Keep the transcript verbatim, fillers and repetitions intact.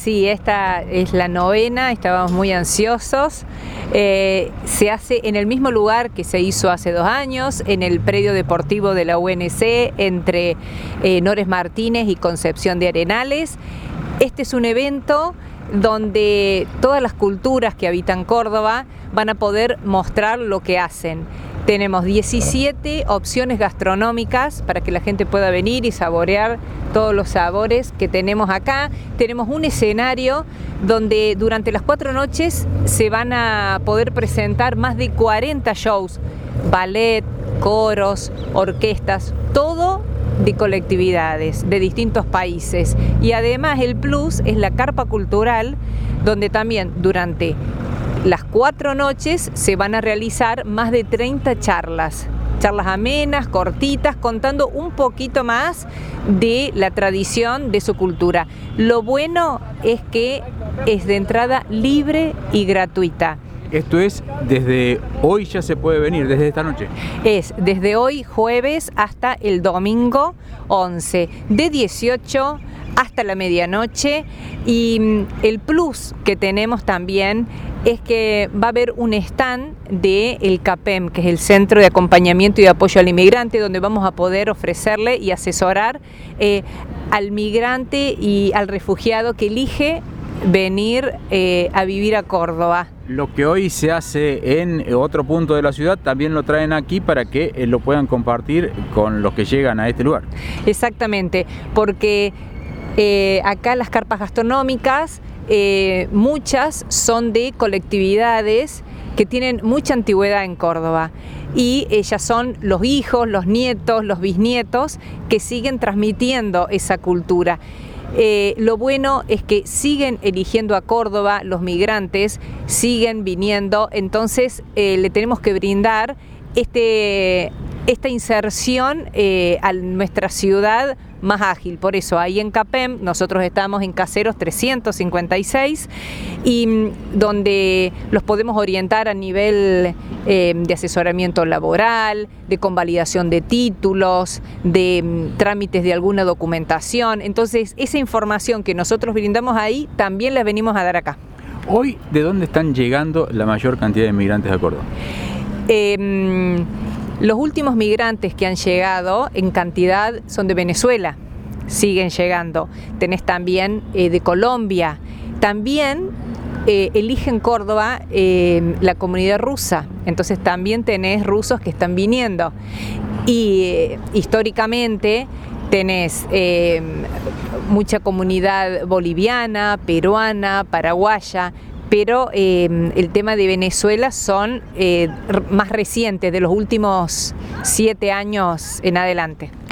Sí, esta es la novena, estábamos muy ansiosos. Eh, se hace en el mismo lugar que se hizo hace dos años, en el predio deportivo de la U N C, entre eh, Nores Martínez y Concepción de Arenales. Este es un evento donde todas las culturas que habitan Córdoba van a poder mostrar lo que hacen. Tenemos diecisiete opciones gastronómicas para que la gente pueda venir y saborear todos los sabores que tenemos acá. Tenemos un escenario donde durante las cuatro noches se van a poder presentar más de cuarenta shows, ballet, coros, orquestas, todo de colectividades de distintos países. Y además el plus es la carpa cultural, donde también durante las cuatro noches se van a realizar más de treinta charlas, charlas amenas, cortitas, contando un poquito más de la tradición de su cultura. Lo bueno es que es de entrada libre y gratuita. Esto es, desde hoy ya se puede venir, desde esta noche. Es desde hoy jueves hasta el domingo once, de dieciocho hasta la medianoche, y el plus que tenemos también es que va a haber un stand del CAPEM, que es el Centro de Acompañamiento y Apoyo al Inmigrante, donde vamos a poder ofrecerle y asesorar eh, al migrante y al refugiado que elige venir eh, a vivir a Córdoba. Lo que hoy se hace en otro punto de la ciudad también lo traen aquí para que eh, lo puedan compartir con los que llegan a este lugar. Exactamente, porque eh, acá las carpas gastronómicas, eh, muchas son de colectividades que tienen mucha antigüedad en Córdoba, y ellas son los hijos, los nietos, los bisnietos que siguen transmitiendo esa cultura. Eh, lo bueno es que siguen eligiendo a Córdoba, los migrantes siguen viniendo, entonces eh, le tenemos que brindar este, esta inserción eh, a nuestra ciudad más ágil. Por eso ahí en CAPEM nosotros estamos en Caseros trescientos cincuenta y seis, y donde los podemos orientar a nivel eh, de asesoramiento laboral, de convalidación de títulos, de um, trámites de alguna documentación. Entonces esa información que nosotros brindamos ahí también la venimos a dar acá. Hoy, ¿de dónde están llegando la mayor cantidad de inmigrantes a Córdoba? Eh, Los últimos migrantes que han llegado en cantidad son de Venezuela, siguen llegando. Tenés también eh, de Colombia. También eh, eligen Córdoba eh, la comunidad rusa, entonces también tenés rusos que están viniendo. Y eh, históricamente tenés eh, mucha comunidad boliviana, peruana, paraguaya, pero eh, el tema de Venezuela son eh, más recientes, de los últimos siete años en adelante.